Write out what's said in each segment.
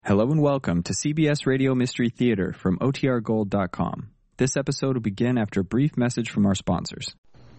Hello and welcome to CBS Radio Mystery Theater from OTRGold.com. This episode will begin after a brief message from our sponsors.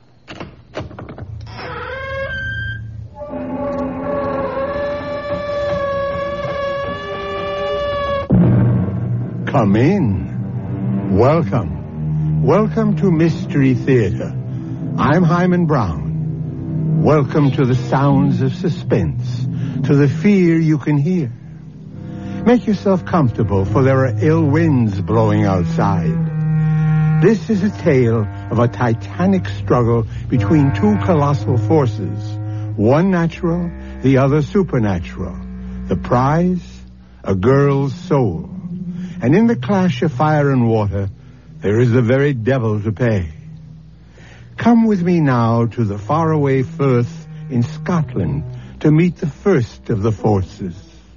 Come in. Welcome. Welcome to Mystery Theater. I'm Hyman Brown. Welcome to the sounds of suspense, to the fear you can hear. Make yourself comfortable, for there are ill winds blowing outside. This is a tale of a titanic struggle between two colossal forces, one natural, the other supernatural. The prize, a girl's soul. And in the clash of fire and water, there is the very devil to pay. Come with me now to the faraway Firth in Scotland to meet the first of the forces.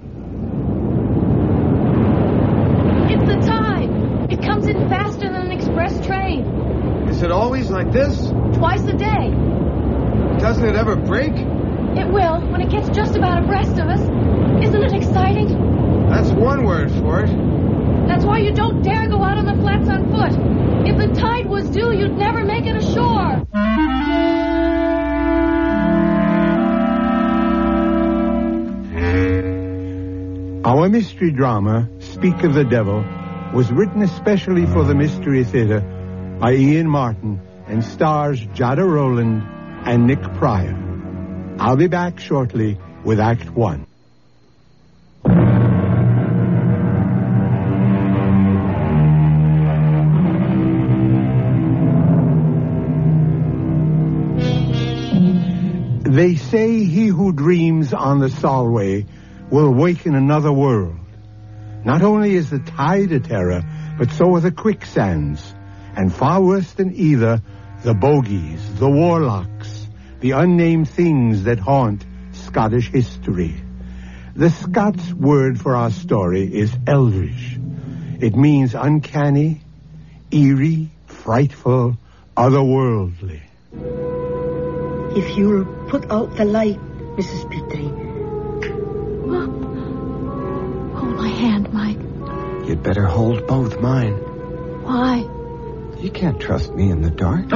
It comes in faster than an express train. Is it always like this? Twice a day. Doesn't it ever break? It will, when it gets just about abreast of us. Isn't it exciting? That's one word for it. That's why you don't dare go out on the flats on foot. If the tide was due, you'd never make it ashore. Our mystery drama, Speak of the Devil, was written especially for the Mystery Theater by Ian Martin and stars Jada Rowland and Nick Pryor. I'll be back shortly with Act 1. They say he who dreams on the Solway will wake in another world. Not only is the tide a terror, but so are the quicksands. And far worse than either, the bogies, the warlocks, the unnamed things that haunt Scottish history. The Scots word for our story is eldritch. It means uncanny, eerie, frightful, otherworldly. If you'll put out the light, Mrs. Petrie. Hold my hand, Mike. You'd better hold both mine. Why? You can't trust me in the dark.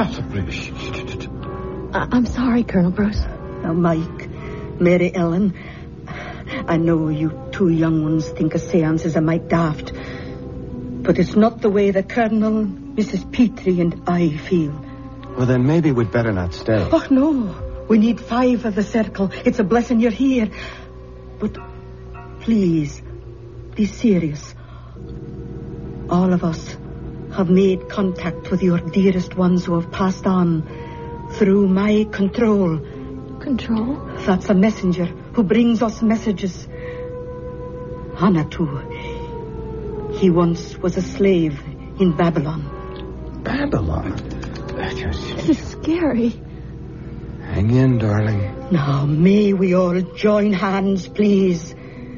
I'm sorry, Colonel Bruce. Now, Mike, Mary Ellen, I know you two young ones think a seance is a mite daft, but it's not the way the Colonel, Mrs. Petrie, and I feel. Well, then maybe we'd better not stay. Oh, no. We need 5 of the circle. It's a blessing you're here. But please, be serious. All of us have made contact with your dearest ones who have passed on through my control. Control? That's a messenger who brings us messages. Hanatu. He once was a slave in Babylon. Babylon? This is scary. Hang in, darling. Now, may we all join hands, please?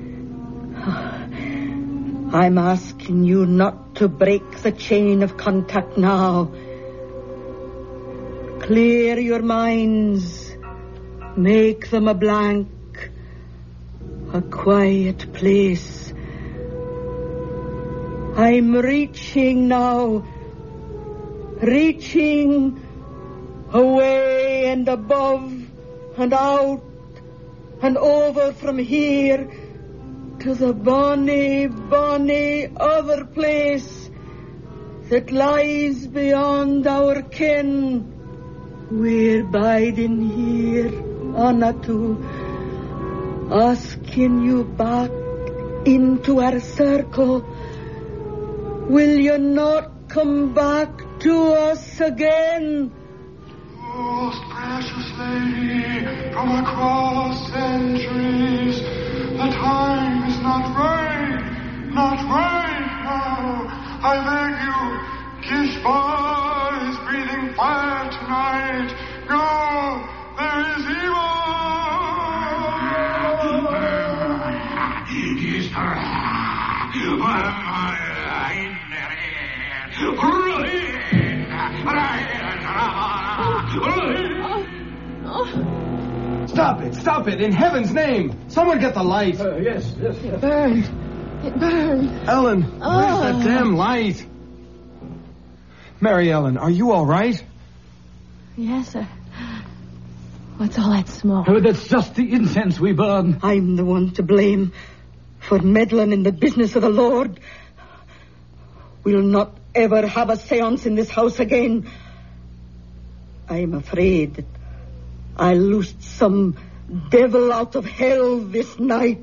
I'm asking you not to break the chain of contact now. Clear your minds. Make them a blank. A quiet place. I'm reaching now. Reaching away and above and out and over from here to the bonny, bonny other place that lies beyond our ken. We're biding here, Anatu, asking you back into our circle. Will you not come back to us again? Most precious lady, from across centuries, the time is not right now. I beg you, Kishbar is breathing fire tonight. Go, there is evil. Stop it! In heaven's name! Someone get the light! Burned. It burns. Ellen, where's that damn light? Mary Ellen, are you all right? Yes, sir. What's all that smoke? Oh, that's just the incense we burn. I'm the one to blame for meddling in the business of the Lord. We'll not ever have a seance in this house again. I'm afraid that I loosed some devil out of hell this night.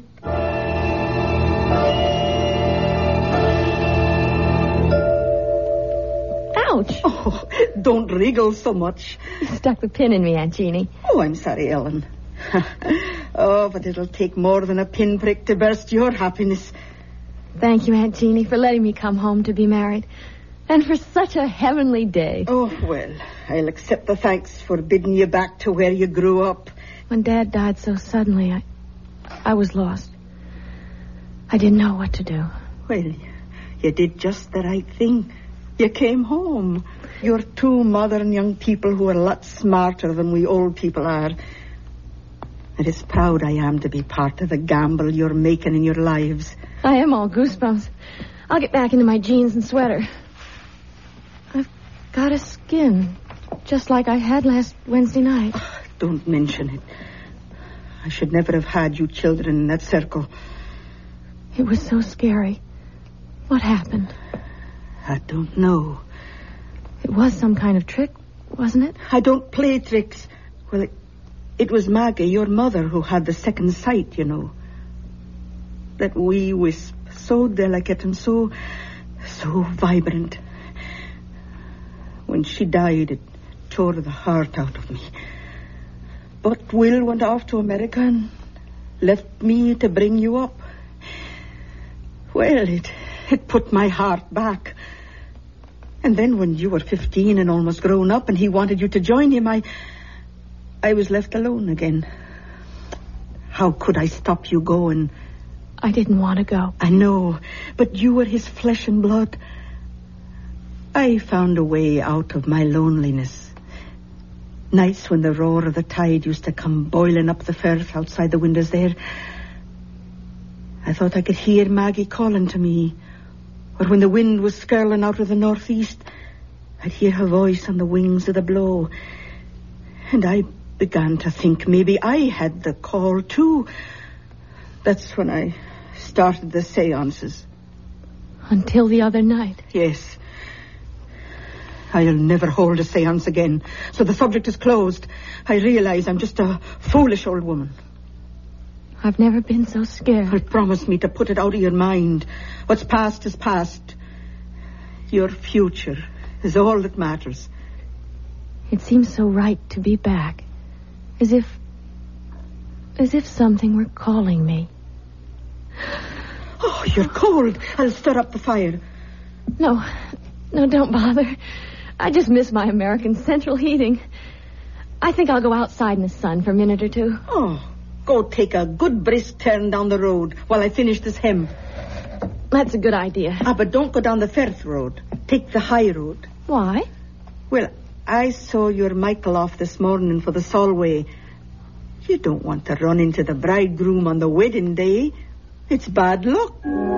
Ouch! Oh, don't wriggle so much. You stuck the pin in me, Aunt Jeannie. Oh, I'm sorry, Ellen. Oh, but it'll take more than a pinprick to burst your happiness. Thank you, Aunt Jeannie, for letting me come home to be married. And for such a heavenly day. Oh, well, I'll accept the thanks for bidding you back to where you grew up. When Dad died so suddenly, I was lost. I didn't know what to do. Well, you did just the right thing. You came home. You're two modern young people who are a lot smarter than we old people are. And as proud I am to be part of the gamble you're making in your lives. I am all goosebumps. I'll get back into my jeans and sweater. I've got a skin, just like I had last Wednesday night. Don't mention it. I should never have had you children in that circle. It was so scary. What happened? I don't know. It was some kind of trick, wasn't it? I don't play tricks. Well, it was Maggie, your mother, who had the second sight, you know. That wee wisp, so delicate and so vibrant. When she died, it tore the heart out of me. But Will went off to America and left me to bring you up. Well, it put my heart back. And then when you were 15 and almost grown up and he wanted you to join him, I was left alone again. How could I stop you going? I didn't want to go. I know, but you were his flesh and blood. I found a way out of my loneliness. Nights when the roar of the tide used to come boiling up the firth outside the windows there, I thought I could hear Maggie calling to me. Or when the wind was skirling out of the northeast, I'd hear her voice on the wings of the blow. And I began to think maybe I had the call too. That's when I started the seances. Until the other night? Yes. I'll never hold a seance again. So the subject is closed. I realize I'm just a foolish old woman. I've never been so scared. But promise me to put it out of your mind. What's past is past. Your future is all that matters. It seems so right to be back. As if something were calling me. Oh, you're cold. I'll stir up the fire. No, don't bother. I just miss my American central heating. I think I'll go outside in the sun for a minute or two. Oh, go take a good brisk turn down the road while I finish this hem. That's a good idea. But don't go down the Firth road. Take the high road. Why? Well, I saw your Michael off this morning for the Solway. You don't want to run into the bridegroom on the wedding day. It's bad luck.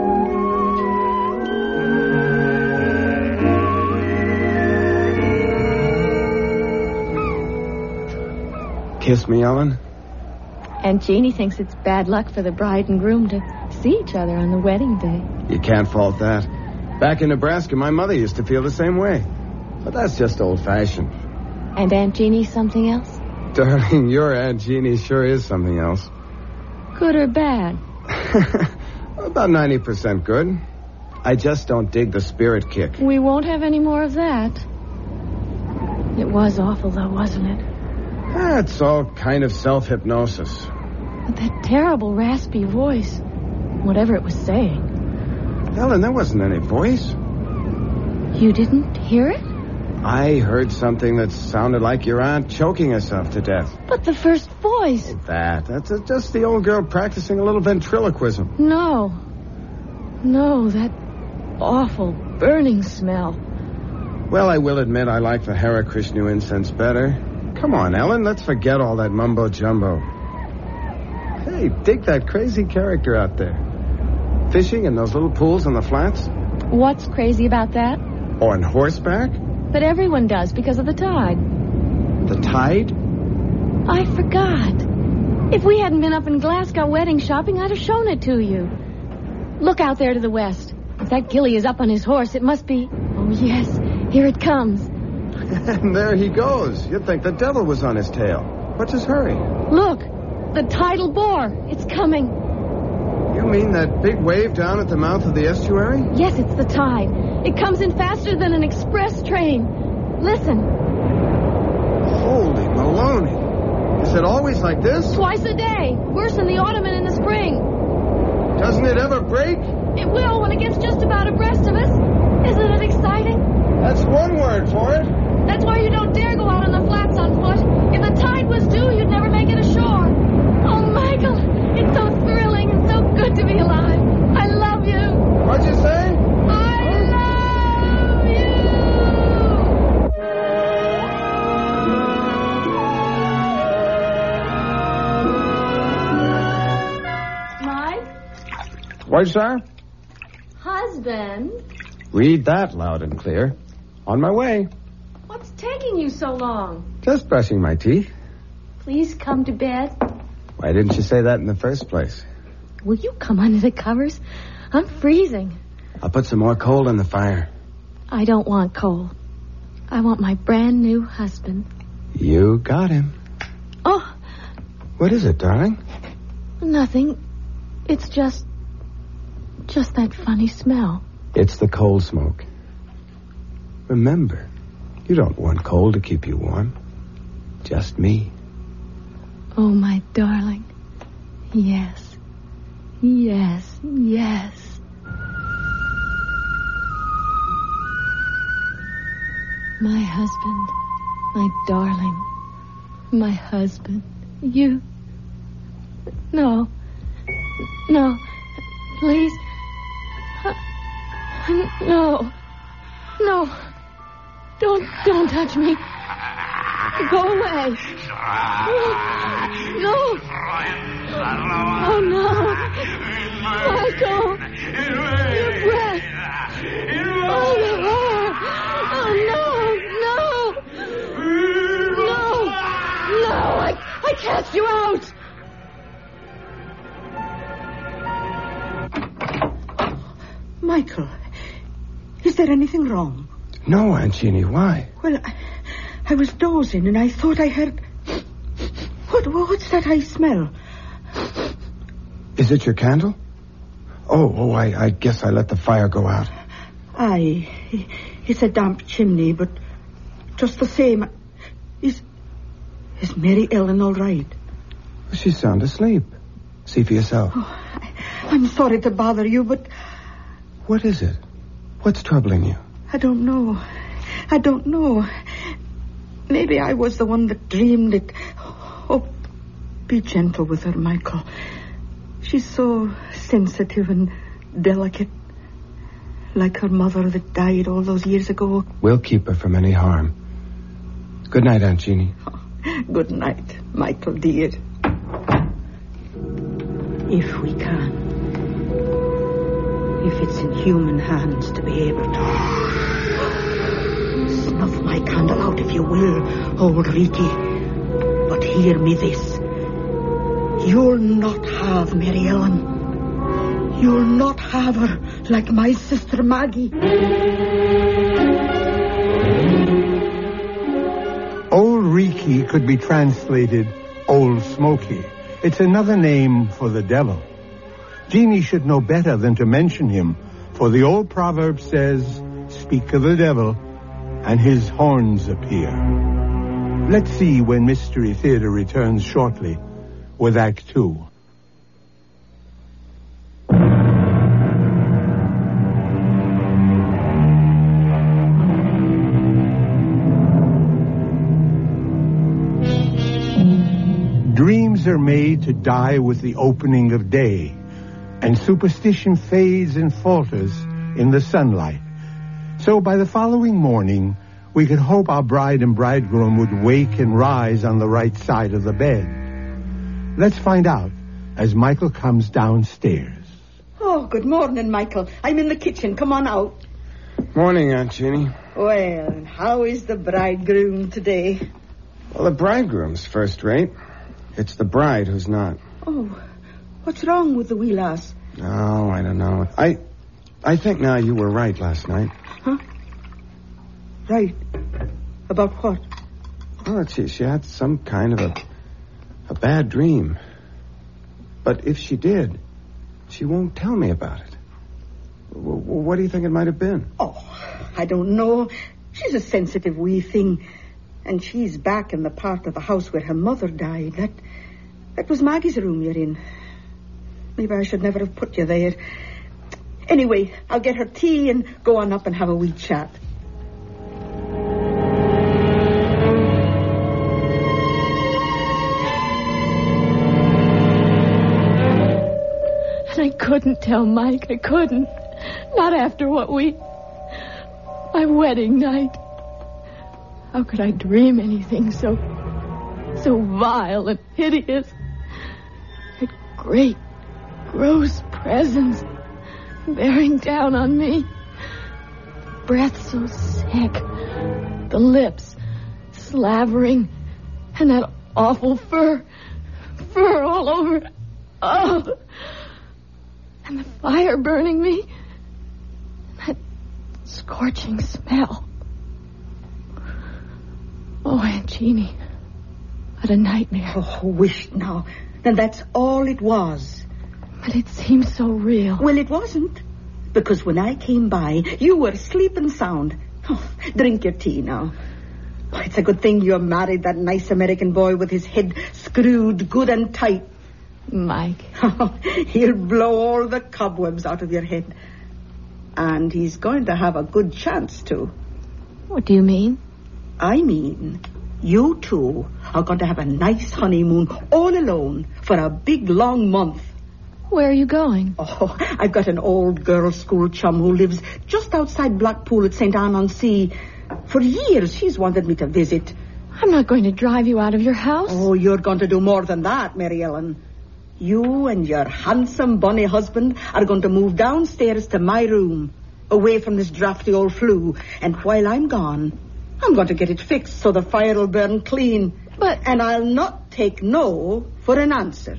Kiss me, Ellen. Aunt Jeannie thinks it's bad luck for the bride and groom to see each other on the wedding day. You can't fault that. Back in Nebraska, my mother used to feel the same way. But that's just old-fashioned. And Aunt Jeannie something else? Darling, your Aunt Jeannie sure is something else. Good or bad? About 90% good. I just don't dig the spirit kick. We won't have any more of that. It was awful, though, wasn't it? It's all kind of self-hypnosis. But that terrible raspy voice, whatever it was saying. Ellen, there wasn't any voice. You didn't hear it? I heard something that sounded like your aunt choking herself to death. But the first voice. That's just the old girl practicing a little ventriloquism. No, that awful burning smell. Well, I will admit I like the Hare Krishna incense better. Come on, Ellen, let's forget all that mumbo-jumbo. Hey, dig that crazy character out there. Fishing in those little pools on the flats? What's crazy about that? On horseback? But everyone does because of the tide. The tide? I forgot. If we hadn't been up in Glasgow wedding shopping, I'd have shown it to you. Look out there to the west. If that Gilly is up on his horse, it must be... Oh, yes, here it comes. And there he goes. You'd think the devil was on his tail. What's his hurry? Look, the tidal bore. It's coming. You mean that big wave down at the mouth of the estuary? Yes, it's the tide. It comes in faster than an express train. Listen. Holy Maloney. Is it always like this? Twice a day. Worse in the autumn and in the spring. Doesn't it ever break? It will when it gets just about abreast of us. Isn't it exciting? That's one word for it. That's why you don't dare go out on the flats on foot. If the tide was due, you'd never make it ashore. Oh, Michael, it's so thrilling and so good to be alive. I love you. What'd you say? I love you. Mike? What, sir? Husband? Read that loud and clear. On my way. What's taking you so long? Just brushing my teeth. Please come to bed. Why didn't you say that in the first place? Will you come under the covers? I'm freezing. I'll put some more coal in the fire. I don't want coal. I want my brand new husband. You got him. Oh. What is it, darling? Nothing. It's just that funny smell. It's the coal smoke. Remember, you don't want coal to keep you warm. Just me. Oh, my darling. Yes. Yes, yes. My husband. My darling. My husband. You. No. No. Please. No. No. Don't touch me. Go away. No. Oh, no. Michael. Your breath. Oh, the hair. Oh, no. No. I cast you out. Michael, is there anything wrong? No, Aunt Jeannie, why? Well, I was dozing and I thought I heard... What's that I smell? Is it your candle? Oh, I guess I let the fire go out. Aye, it's a damp chimney, but just the same... Is Mary Ellen all right? She's sound asleep. See for yourself. Oh, I'm sorry to bother you, but... What is it? What's troubling you? I don't know. Maybe I was the one that dreamed it. Oh, be gentle with her, Michael. She's so sensitive and delicate. Like her mother that died all those years ago. We'll keep her from any harm. Good night, Aunt Jeannie. Oh, good night, Michael, dear. If we can. If it's in human hands to be able to. Snuff my candle out if you will, old Riki. But hear me this. You'll not have Mary Ellen. You'll not have her like my sister Maggie. Old Riki could be translated Old Smoky. It's another name for the devil. Jeannie should know better than to mention him, for the old proverb says, speak of the devil, and his horns appear. Let's see when Mystery Theater returns shortly with Act 2. Dreams are made to die with the opening of day, and superstition fades and falters in the sunlight. So by the following morning, we could hope our bride and bridegroom would wake and rise on the right side of the bed. Let's find out as Michael comes downstairs. Oh, good morning, Michael. I'm in the kitchen. Come on out. Morning, Aunt Jeannie. Well, how is the bridegroom today? Well, the bridegroom's first rate. It's the bride who's not. Oh, what's wrong with the wee lass? Oh, I don't know. I think now you were right last night. Huh? Right. About what? Well, she had some kind of a bad dream. But if she did, she won't tell me about it. What do you think it might have been? Oh, I don't know. She's a sensitive wee thing. And she's back in the part of the house where her mother died. That was Maggie's room you're in. Maybe I should never have put you there. Anyway, I'll get her tea and go on up and have a wee chat. And I couldn't tell Mike. I couldn't. Not after my wedding night. How could I dream anything so vile and hideous? That great, gross presence bearing down on me. Breath so sick. The lips slavering. And that awful fur all over. Oh! And the fire burning me. That scorching smell. Oh, Aunt Jeannie. What a nightmare. Oh, wished now. Then that's all it was. But it seems so real. Well, it wasn't. Because when I came by, you were sleeping sound. Oh, drink your tea now. Oh, it's a good thing you married that nice American boy with his head screwed good and tight. Mike. He'll blow all the cobwebs out of your head. And he's going to have a good chance to. What do you mean? I mean, you two are going to have a nice honeymoon all alone for a big, long month. Where are you going? Oh, I've got an old girls' school chum who lives just outside Blackpool at St. Anne-on-Sea. For years, she's wanted me to visit. I'm not going to drive you out of your house. Oh, you're going to do more than that, Mary Ellen. You and your handsome, bonny husband are going to move downstairs to my room, away from this drafty old flue. And while I'm gone, I'm going to get it fixed so the fire will burn clean. And I'll not take no for an answer.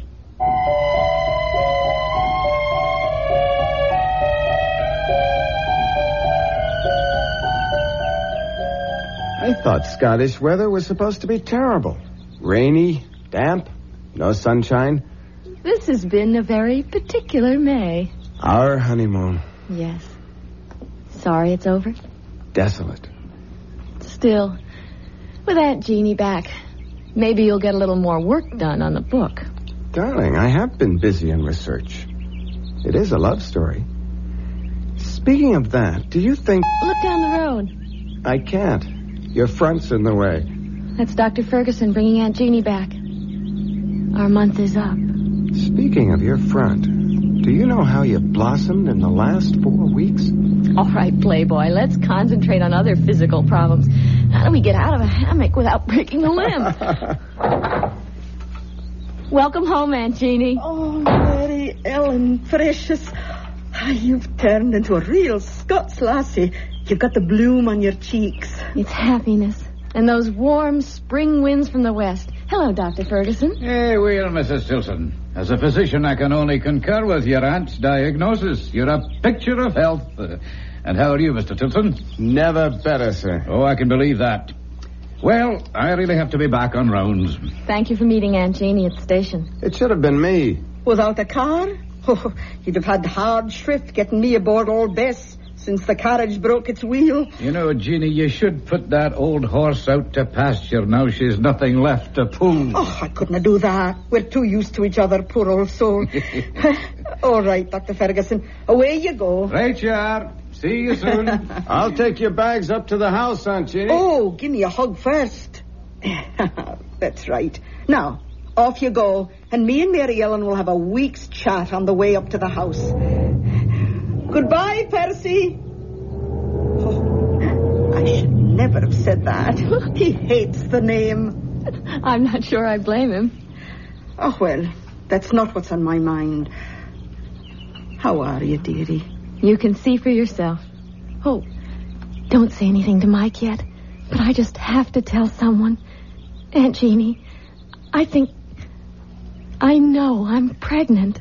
I thought Scottish weather was supposed to be terrible. Rainy, damp, no sunshine. This has been a very particular May. Our honeymoon. Yes. Sorry it's over? Desolate. Still, with Aunt Jeannie back, maybe you'll get a little more work done on the book. Darling, I have been busy in research. It is a love story. Speaking of that, do you think... Look down the road. I can't. Your front's in the way. That's Dr. Ferguson bringing Aunt Jeannie back. Our month is up. Speaking of your front, do you know how you blossomed in the last 4 weeks? All right, Playboy, let's concentrate on other physical problems. How do we get out of a hammock without breaking a limb? Welcome home, Aunt Jeannie. Oh, Mary Ellen, precious. You've turned into a real Scots lassie. You've got the bloom on your cheeks. It's happiness. And those warm spring winds from the west. Hello, Dr. Ferguson. Hey, well, Mrs. Tilson. As a physician, I can only concur with your aunt's diagnosis. You're a picture of health. And how are you, Mr. Tilson? Never better, sir. Oh, I can believe that. Well, I really have to be back on rounds. Thank you for meeting Aunt Jeannie at the station. It should have been me. Without a car? Oh, you'd have had hard shrift getting me aboard Old Bess since the carriage broke its wheel. You know, Jeannie, you should put that old horse out to pasture. Now she's nothing left to pull. Oh, I couldn't do that. We're too used to each other, poor old soul. All right, Dr. Ferguson. Away you go. Right you are. See you soon. I'll take your bags up to the house, Aunt Jeannie. Oh, give me a hug first. That's right. Now, off you go. And me and Mary Ellen will have a week's chat on the way up to the house. Goodbye, Percy. Oh, I should never have said that. He hates the name. I'm not sure I blame him. Oh, well, that's not what's on my mind. How are you, dearie? You can see for yourself. Oh, don't say anything to Mike yet. But I just have to tell someone. Aunt Jeannie, I know I'm pregnant.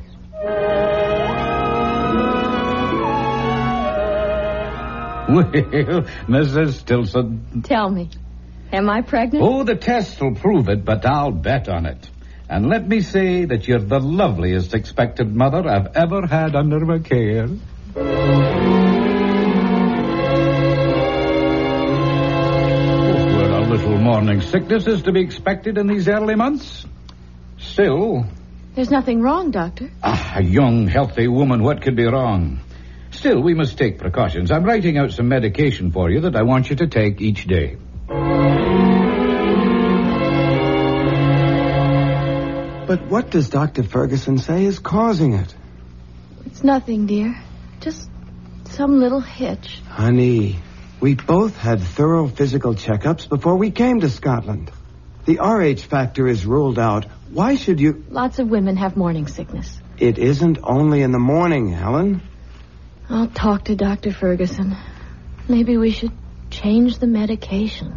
Well, Mrs. Stilson. Tell me, am I pregnant? Oh, the test will prove it, but I'll bet on it. And let me say that you're the loveliest expected mother I've ever had under my care. Well, a little morning sickness is to be expected in these early months. Still... There's nothing wrong, Doctor. A young, healthy woman, what could be wrong? Still, we must take precautions. I'm writing out some medication for you that I want you to take each day. But what does Dr. Ferguson say is causing it? It's nothing, dear. Just some little hitch. Honey, we both had thorough physical checkups before we came to Scotland. The RH factor is ruled out. Why should you... Lots of women have morning sickness. It isn't only in the morning, Helen. I'll talk to Dr. Ferguson. Maybe we should change the medication.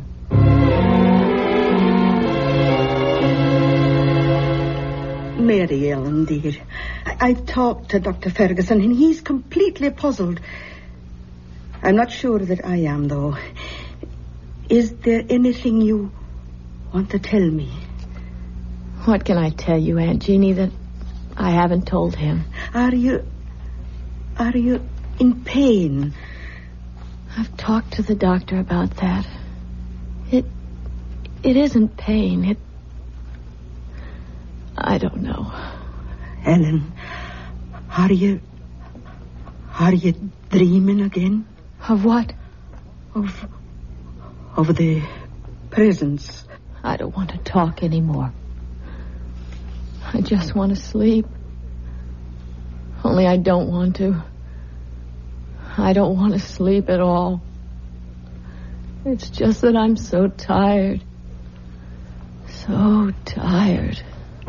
Mary Ellen, dear. I've talked to Dr. Ferguson, and he's completely puzzled. I'm not sure that I am, though. Is there anything you want to tell me? What can I tell you, Aunt Jeannie, that I haven't told him? Are you in pain? I've talked to the doctor about that. It isn't pain. I don't know. Ellen, are you dreaming again? Of what? Of the presents. I don't want to talk anymore. I just want to sleep. Only I don't want to. I don't want to sleep at all. It's just that I'm so tired. So tired.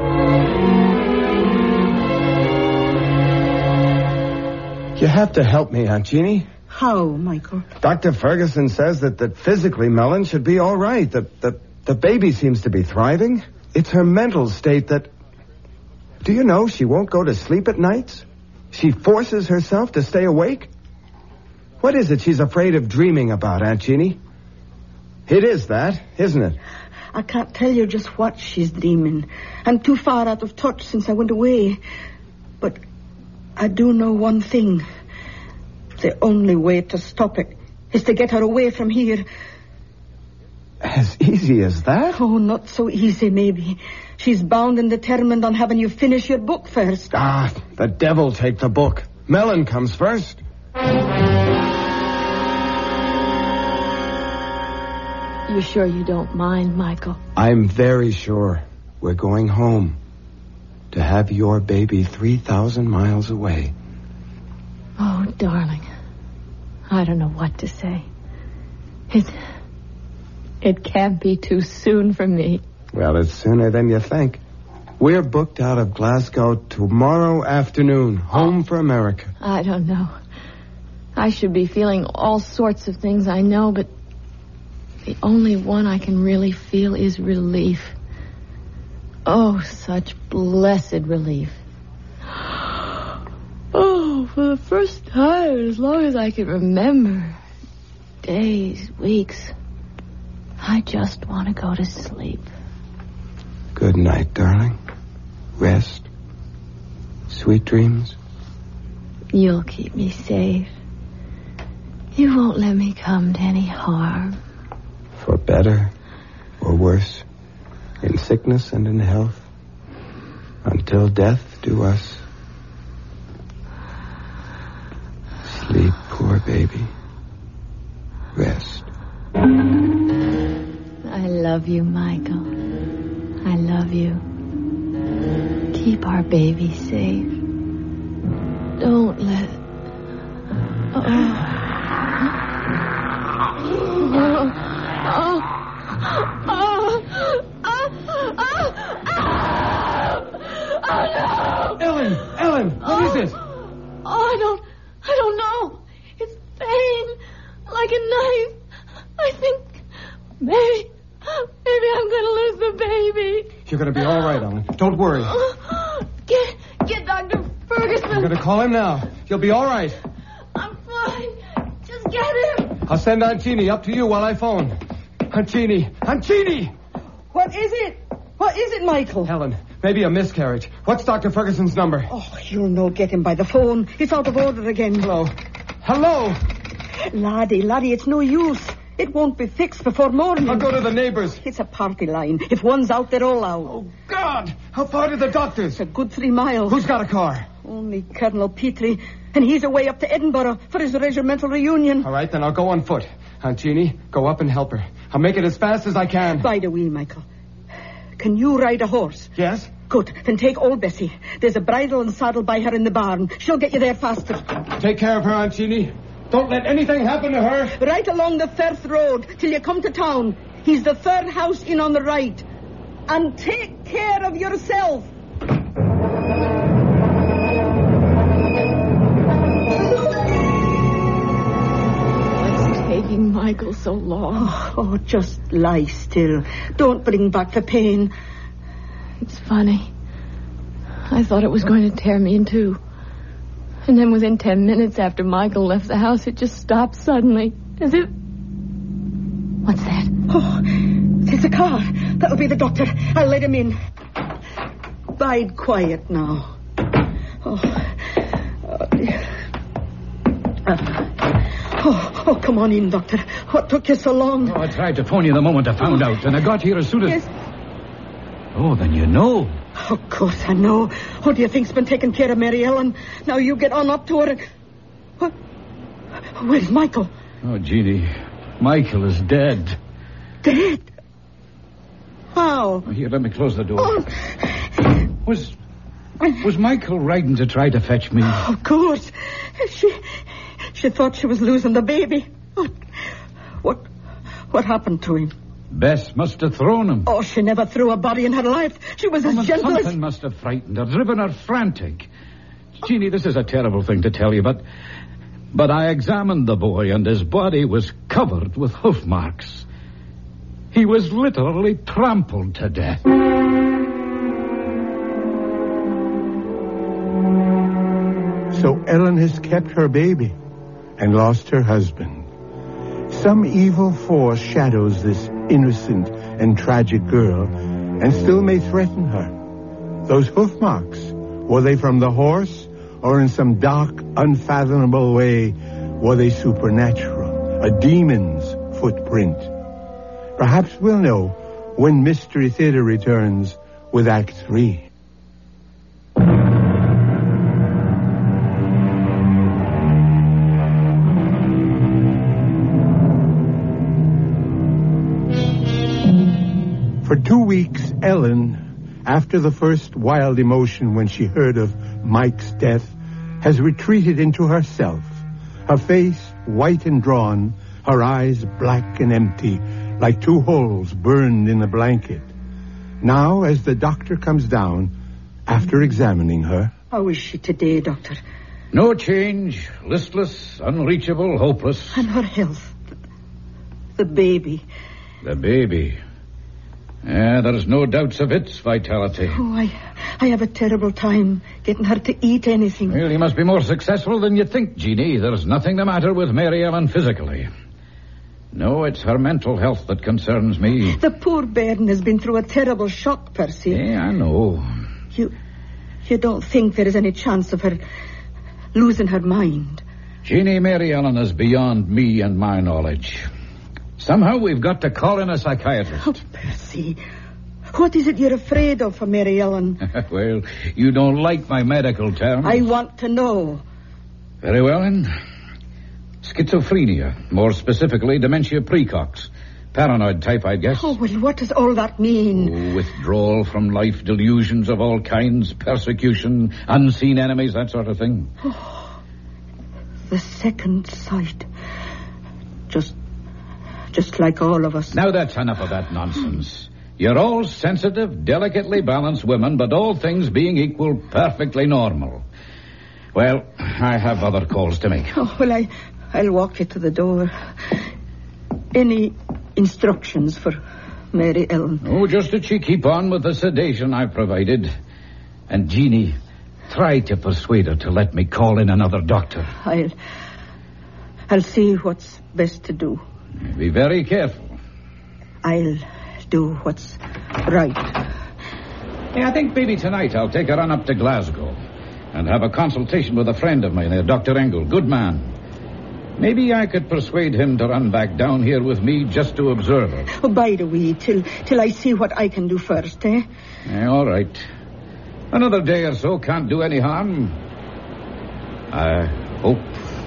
You have to help me, Aunt Jeannie. How, Michael? Dr. Ferguson says that physically Mellon should be all right. The baby seems to be thriving. It's her mental state that... Do you know she won't go to sleep at nights? She forces herself to stay awake? What is it she's afraid of dreaming about, Aunt Jeannie? It is that, isn't it? I can't tell you just what she's dreaming. I'm too far out of touch since I went away. But I do know one thing. The only way to stop it is to get her away from here. As easy as that? Oh, not so easy, maybe. She's bound and determined on having you finish your book first. Ah, the devil take the book. Mellon comes first. You sure you don't mind, Michael? I'm very sure. We're going home to have your baby 3,000 miles away. Oh, darling. I don't know what to say. It can't be too soon for me. Well, it's sooner than you think. We're booked out of Glasgow tomorrow afternoon, home for America. I don't know. I should be feeling all sorts of things, I know, but the only one I can really feel is relief. Oh, such blessed relief. Oh, for the first time, as long as I can remember, days, weeks, I just want to go to sleep. Good night, darling. Rest. Sweet dreams. You'll keep me safe. You won't let me come to any harm. For better or worse, in sickness and in health, until death do us. Sleep, poor baby. Rest. I love you, Michael. I love you. Keep our baby safe. Don't let... Ellen, what is it? Oh, like a knife. I think maybe I'm going to lose the baby. You're going to be all right, Ellen. Don't worry. Get Dr. Ferguson. I'm going to call him now. You'll be all right. I'm fine. Just get him. I'll send Aunt Jeannie up to you while I phone. Aunt Jeannie! Aunt Jeannie! What is it? What is it, Michael? Helen, maybe a miscarriage. What's Dr. Ferguson's number? Oh, you'll no get him by the phone. It's out of order again. Hello? Hello? Laddie, it's no use. It won't be fixed before morning. I'll go to the neighbors. It's a party line. If one's out, they're all out. Oh, God! How far to the doctors? It's a good 3 miles. Who's got a car? Only Colonel Petrie, and he's away up to Edinburgh for his regimental reunion. All right, then I'll go on foot. Aunt Jeannie, go up and help her. I'll make it as fast as I can. By the way, Michael, can you ride a horse? Yes? Good. Then take old Bessie. There's a bridle and saddle by her in the barn. She'll get you there faster. Take care of her, Aunt Jeannie. Don't let anything happen to her. Right along the Firth Road till you come to town. He's the 3rd house in on the right. And take care of yourself. What's taking Michael so long? Oh, just lie still. Don't bring back the pain. It's funny. I thought it was going to tear me in two. And then within 10 minutes after Michael left the house, it just stopped suddenly. As if... What's that? Oh, it's a car. That'll be the doctor. I'll let him in. Bide quiet now. Oh, come on in, doctor. What took you so long? Oh, I tried to phone you the moment I found out, and I got here as soon as... Yes. Oh, then you know. Of course I know. Who do you think's been taking care of Mary Ellen? Now you get on up to her and... What? Where's Michael? Oh, Jeannie, Michael is dead. Dead? How? Oh, here, let me close the door. Oh. Was Michael riding to try to fetch me? Of course. She thought she was losing the baby. What happened to him? Bess must have thrown him. Oh, she never threw a body in her life. She was as gentle as... Something must have frightened her, driven her frantic. Jeannie, this is a terrible thing to tell you, but I examined the boy, and his body was covered with hoof marks. He was literally trampled to death. So Ellen has kept her baby and lost her husband. Some evil force shadows this innocent and tragic girl and still may threaten her. Those hoof marks, were they from the horse or in some dark, unfathomable way, were they supernatural, a demon's footprint? Perhaps we'll know when Mystery Theater returns with Act 3. For 2 weeks, Ellen, after the first wild emotion when she heard of Mike's death, has retreated into herself, her face white and drawn, her eyes black and empty, like 2 holes burned in a blanket. Now, as the doctor comes down, after examining her... How is she today, doctor? No change, listless, unreachable, hopeless. And her health? The baby? The baby... there's no doubts of its vitality. Oh, I have a terrible time getting her to eat anything. Well, you must be more successful than you think, Jeannie. There's nothing the matter with Mary Ellen physically. No, it's her mental health that concerns me. The poor bairn has been through a terrible shock, Percy. Yeah, I know. You don't think there is any chance of her losing her mind? Jeannie, Mary Ellen is beyond me and my knowledge. Somehow we've got to call in a psychiatrist. Oh, Percy, what is it you're afraid of for Mary Ellen? Well, you don't like my medical terms. I want to know. Very well, then. Schizophrenia, more specifically dementia precox. Paranoid type, I guess. Oh, well, what does all that mean? Withdrawal from life, delusions of all kinds, persecution, unseen enemies, that sort of thing. Oh, the second sight. Just like all of us. Now that's enough of that nonsense. You're all sensitive, delicately balanced women, but all things being equal, perfectly normal. Well, I have other calls to make. Oh, well, I'll walk you to the door. Any instructions for Mary Ellen? Oh, just that she keep on with the sedation I've provided. And Jeannie, try to persuade her to let me call in another doctor. I'll see what's best to do. Be very careful. I'll do what's right. Hey, I think maybe tonight I'll take a run up to Glasgow and have a consultation with a friend of mine there, Dr. Engel. Good man. Maybe I could persuade him to run back down here with me just to observe her. Oh, bide a wee till I see what I can do first, eh? All right. Another day or so can't do any harm. I hope.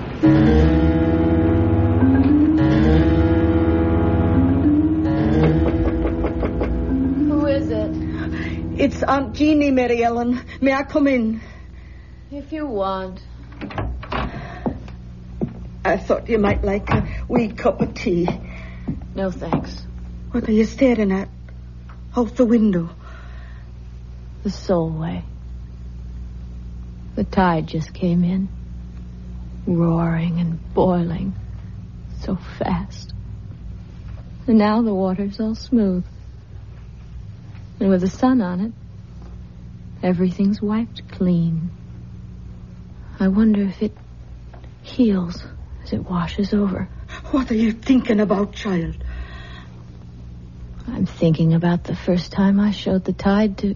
Who is it? It's Aunt Jeannie, Mary Ellen. May I come in? If you want. I thought you might like a wee cup of tea. No, thanks. What are you staring at? Out the window. The Solway. The tide just came in. Roaring and boiling. So fast. And now the water's all smooth. And with the sun on it, everything's wiped clean. I wonder if it heals as it washes over. What are you thinking about, child? I'm thinking about the first time I showed the tide to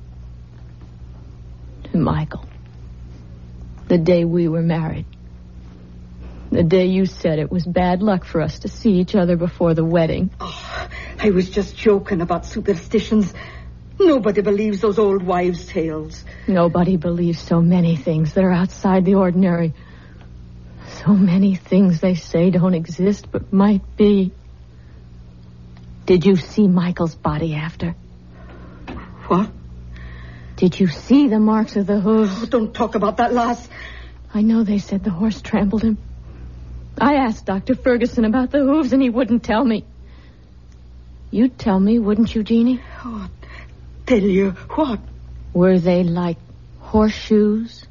Michael. The day we were married. The day you said it was bad luck for us to see each other before the wedding. Oh, I was just joking about superstitions. Nobody believes those old wives' tales. Nobody believes so many things that are outside the ordinary. So many things they say don't exist but might be. Did you see Michael's body after? What? Did you see the marks of the hooves? Oh, don't talk about that, lass. I know they said the horse trampled him. I asked Dr. Ferguson about the hooves and he wouldn't tell me. You'd tell me, wouldn't you, Jeannie? Oh, tell you what? Were they like horseshoes?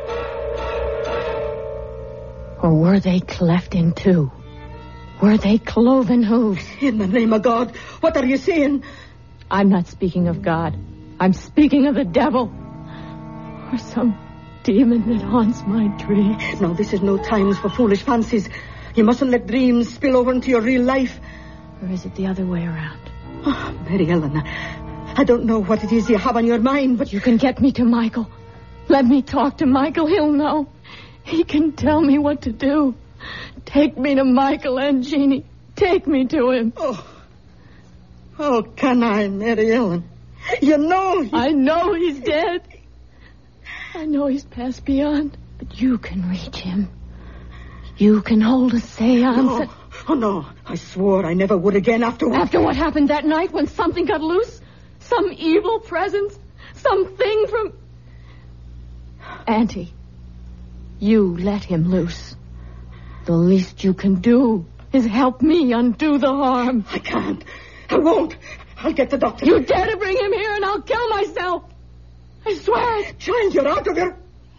Or were they cleft in two? Were they cloven hooves? In the name of God, what are you saying? I'm not speaking of God. I'm speaking of the devil. Or some demon that haunts my dreams. No, this is no time for foolish fancies. You mustn't let dreams spill over into your real life. Or is it the other way around? Oh, Mary Ellen, I don't know what it is you have on your mind, but... You can get me to Michael. Let me talk to Michael. He'll know. He can tell me what to do. Take me to Michael and Jeannie. Take me to him. Oh, can I, Mary Ellen? You know I know he's dead. I know he's passed beyond. But you can reach him. You can hold a seance. No. Oh, no. I swore I never would again after what... After what happened that night when something got loose? Some evil presence? Something from... Auntie, you let him loose. The least you can do is help me undo the harm. I can't. I won't. I'll get the doctor. You dare to bring him here and I'll kill myself. I swear it. Child, you're out of your...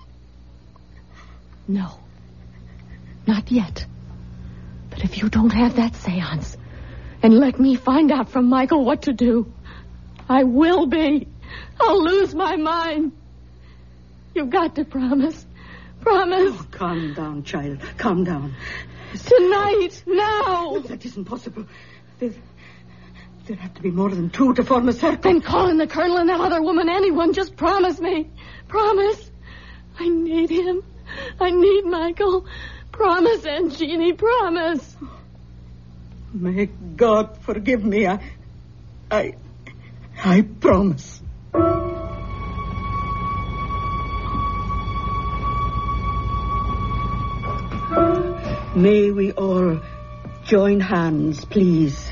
No. Not yet. But if you don't have that seance and let me find out from Michael what to do, I will be. I'll lose my mind. You've got to promise. Promise. Oh, calm down, child. Calm down. Tonight. Now. No, that isn't possible. There'd have to be more than two to form a circle. Then call in the colonel and that other woman, anyone. Just promise me. Promise. I need him. I need Michael. Promise, Aunt Jeannie, promise. May God forgive me. I promise. May we all join hands, please.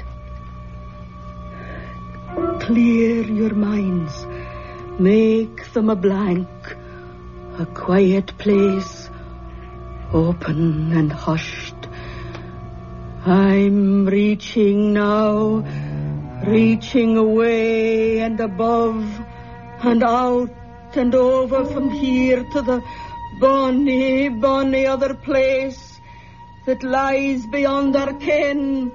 Clear your minds. Make them a blank. A quiet place. Open and hushed. I'm reaching now. Reaching away and above. And out and over from here to the bonny, bonny other place. that lies beyond our ken.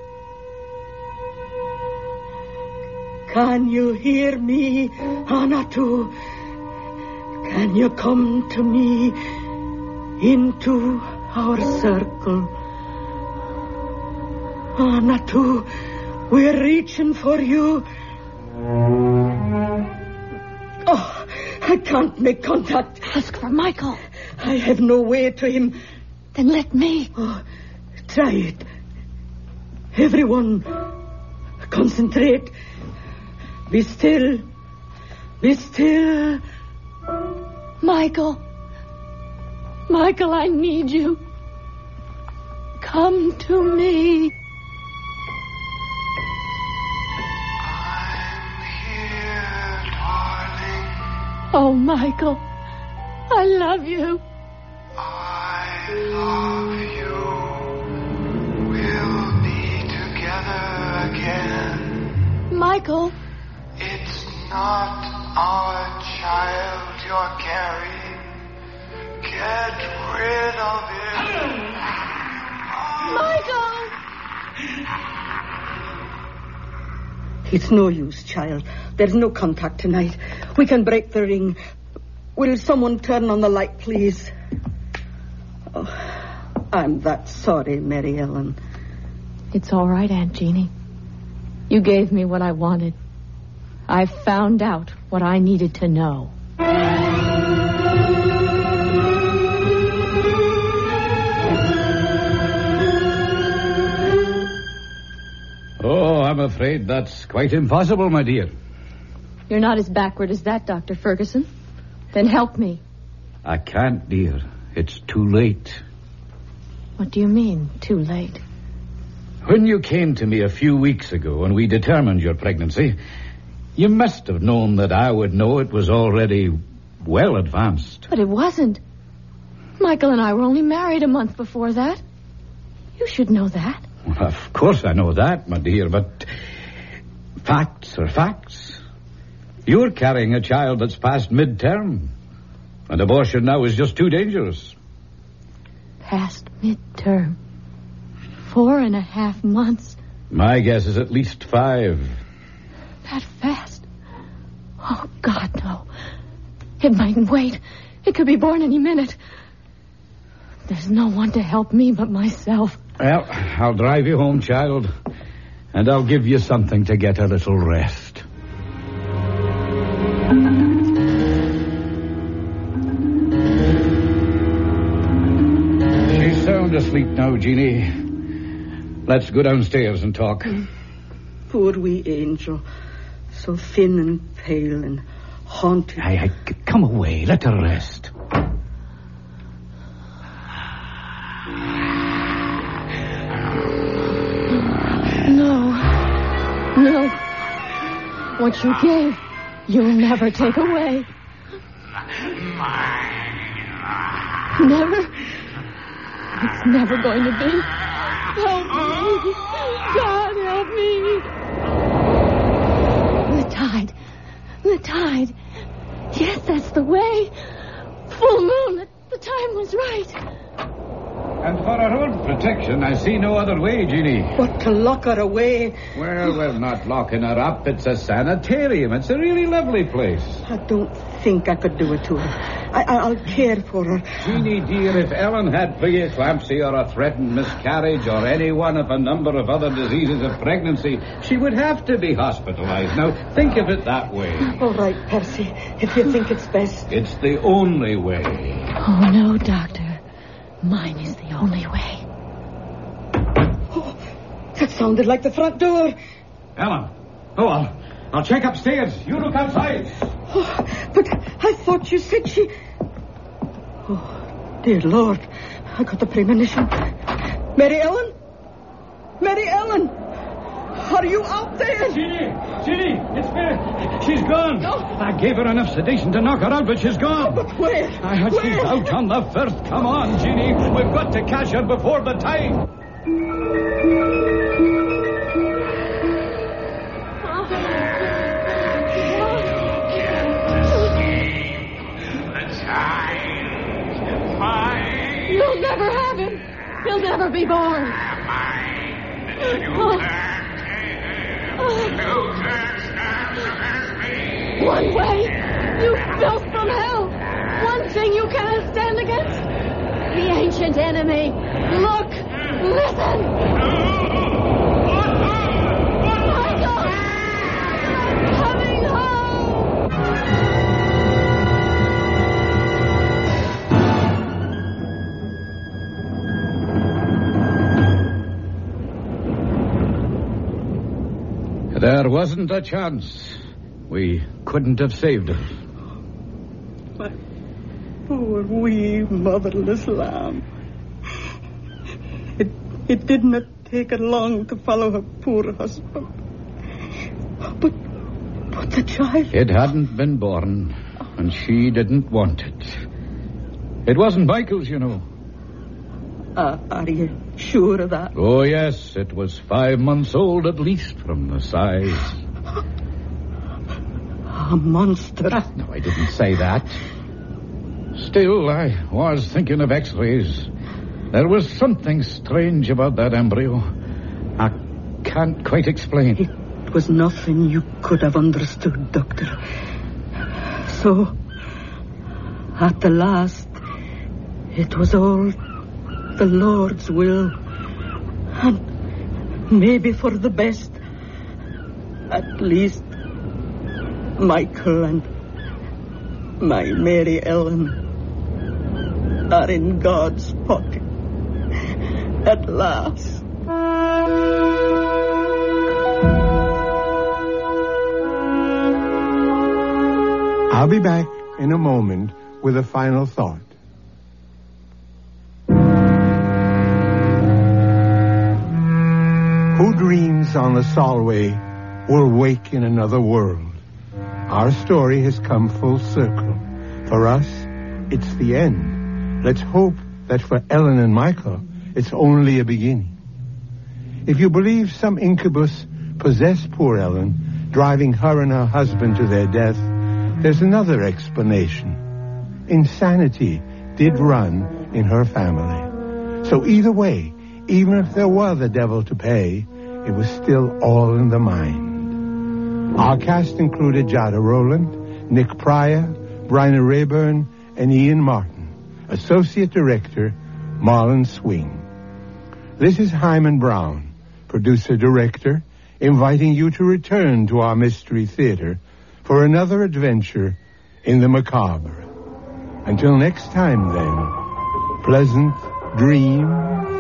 Can you hear me, Anatu? Can you come to me into our circle? Anatu, we're reaching for you. Oh, I can't make contact. Ask for Michael. I have no way to him. Then let me. Oh, try it. Everyone, concentrate. Be still. Be still. Michael. Michael, I need you. Come to me. Oh, Michael, I love you. I love you. We'll be together again. Michael. It's not our child you're carrying. Get rid of it. Michael! It's no use, child. There's no contact tonight. We can break the ring. Will someone turn on the light, please? Oh, I'm that sorry, Mary Ellen. It's all right, Aunt Jeannie. You gave me what I wanted. I found out what I needed to know. Oh, I'm afraid that's quite impossible, my dear. You're not as backward as that, Dr. Ferguson. Then help me. I can't, dear. It's too late. What do you mean, too late? When you came to me a few weeks ago and we determined your pregnancy, you must have known that I would know it was already well advanced. But it wasn't. Michael and I were only married a month before that. You should know that. Well, of course I know that, my dear, but facts are facts. You're carrying a child that's past midterm, and abortion now is just too dangerous. Past midterm. 4.5 months. My guess is at least 5. That fast? Oh, God, no. It mightn't wait. It could be born any minute. There's no one to help me but myself. Well, I'll drive you home, child, and I'll give you something to get a little rest. She's sound asleep now, Jeannie. Let's go downstairs and talk. Poor wee angel. So thin and pale and haunted. Come away. Let her rest. No. What you gave, you'll never take away. Never? It's never going to be. Help me. God, help me. The tide. Yes, that's the way. Full moon. The time was right. And for our own protection, I see no other way, Jeannie. But to lock her away. Well, we're not locking her up. It's a sanitarium. It's a really lovely place. I don't think I could do it to her. I'll care for her. Jeannie, dear, if Ellen had preeclampsia or a threatened miscarriage or any one of a number of other diseases of pregnancy, she would have to be hospitalized. Now, think of it that way. All right, Percy, if you think it's best. It's the only way. Oh, no, Doctor. Mine is the only way. Oh, that sounded like the front door. Ellen. Oh, I'll check upstairs. You look outside. Oh, but I thought you said she... Oh, dear Lord. I got the premonition. Mary Ellen? Mary Ellen! Are you out there? Jeannie, it's me. She's gone. No. I gave her enough sedation to knock her out, but she's gone. Oh, but where? She's out on the first. Come on, Jeannie. We've got to catch her before the tide. You'll never have him. He'll never never be born. You can't stand against me. One way, you filth from hell. One thing you cannot stand against. The ancient enemy. Look, listen. Michael! I'm coming home! There wasn't a chance. We couldn't have saved her. My poor wee motherless lamb. It did not take her long to follow her poor husband. But the child... It hadn't been born, and she didn't want it. It wasn't Michael's, you know. Are you sure of that? Oh, yes, it was 5 months old at least from the size. A monster. No, I didn't say that. Still, I was thinking of x-rays. There was something strange about that embryo. I can't quite explain. It was nothing you could have understood, Doctor. So, at the last, it was all the Lord's will. And maybe for the best. At least, Michael and my Mary Ellen are in God's pocket. At last. I'll be back in a moment with a final thought. Who dreams on the Solway will wake in another world. Our story has come full circle. For us, it's the end. Let's hope that for Ellen and Michael, it's only a beginning. If you believe some incubus possessed poor Ellen, driving her and her husband to their death, there's another explanation. Insanity did run in her family. So either way, even if there were the devil to pay, it was still all in the mind. Our cast included Jada Rowland, Nick Pryor, Bryna Rayburn, and Ian Martin. Associate Director, Marlon Swing. This is Hyman Brown, Producer-Director, inviting you to return to our Mystery Theater for another adventure in the macabre. Until next time, then, pleasant dreams.